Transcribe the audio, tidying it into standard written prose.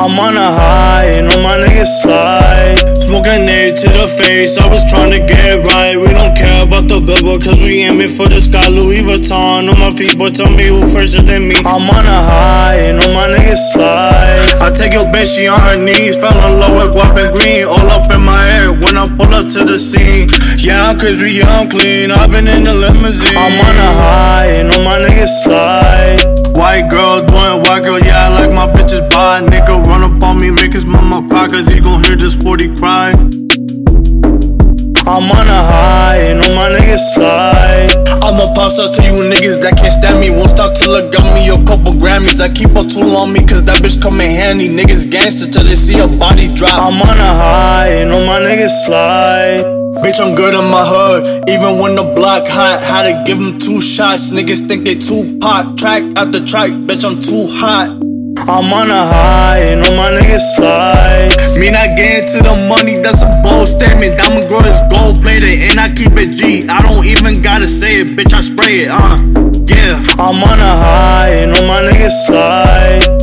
I'm on a high and all my niggas slide. Smoking A to the face, I was trying to get right. We don't care about the billboard cause we aiming for the sky. Louis Vuitton on my feet, boy tell me who fresher than me. I'm on a high and all my niggas slide. I take your bitch, she on her knees. Fell in love with guap and green, all up in my hair when I pull up to the scene. Yeah, I'm crispy, yeah, I'm clean, I've been in the limousine. I'm on a high and all my niggas slide. White girl doing white girl, yeah, I like my bitches bi. Nigga run up on me, make his mama cry, cause he gon' hear this 40 cry. I'm on a high and all my niggas slide. I'ma pass out to you niggas that can't stand me. Won't stop till I got me a couple Grammys. I keep a tool on me cause that bitch come in handy. Niggas gangster till they see a body drop. I'm on a high and all my niggas slide. Bitch, I'm good in my hood, even when the block hot. Had to give them 2 shots, niggas think they Tupac. Track after track, bitch, I'm too hot. I'm on a high and all my niggas slide. Me not getting to the money, that's a bold statement. Diamond girl is gold plated and I keep it G. I don't even gotta say it, bitch, I spray it, yeah. I'm on a high and all my niggas slide.